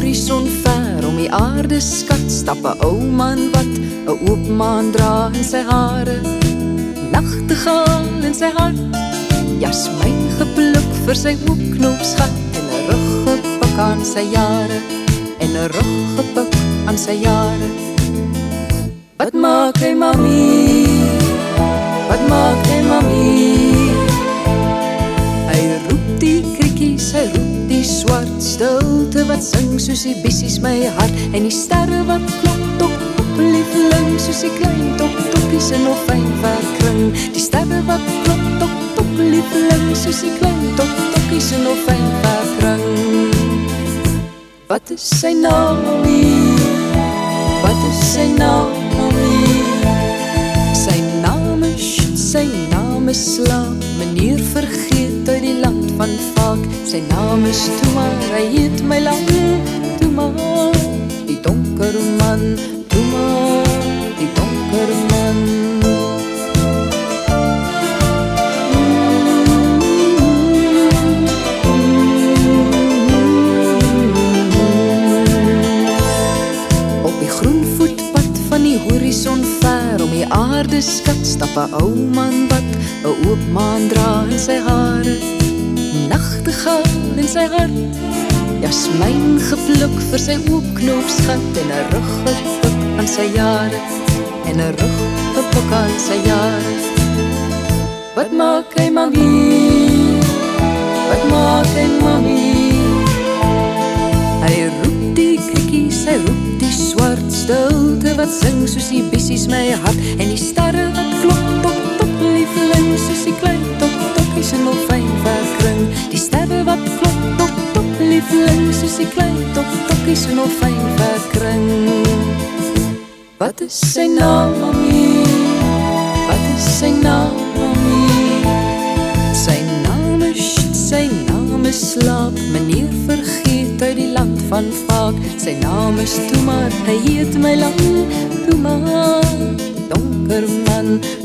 horison ver om die aarde skat, stap 'n ou man wat 'n oop maan dra in sy hare. Nachtegaal in sy hart, jasmijn gepluk vir sy oopknoopsgat, en 'n ruggepik aan sy jare, en 'n ruggepik aan sy jare. Wat maak hy mami? Wat maak hy mami? Hy roep die krikkies, hy roep die swart stilte wat sing soos die bissies my hart, en die sterre wat klop tok tok lieveling soos die klein tok tokkies in 'n fyn verkring. Die sterre wat klop tok tok lieveling soos die klein tok tokkies in 'n fyn verkring. Wat is sy naam mami? Wat is sy naam mami? Sy naam is slaap, meneer vergeet uit die land van vaak. Sy naam is Toema, hy heet my land, Toema, die donker man, Toema, die donker man. Op die groen voetpad van die horison ver om die aarde skat, stap 'n ou man wat 'n oop maan dra in sy hare. Nachtegaal in sy hart, jasmijn gepluk vir sy oopknoopsgat, en 'n ruggepik aan sy jare, en 'n ruggepik aan sy jare. Wat maak hy mami? Wat maak hy mami? Hy roep die krikkies, hy roep die swart stilte wat sing soos die bissies my hart, en die sterre wat klop tok tok lieveling soos die klein tok tokkies in 'n fyn verkring. Die sterre wat klop tok tok lieveling soos die klein tok tokkies in 'n fyn verkring. Wat is sy naam mami? Wat is sy naam mami? Sy naam is slaap, meneer vergeet uit die land van vaak. Sy naam is Toema, hy heet my land, Toema, die donker man.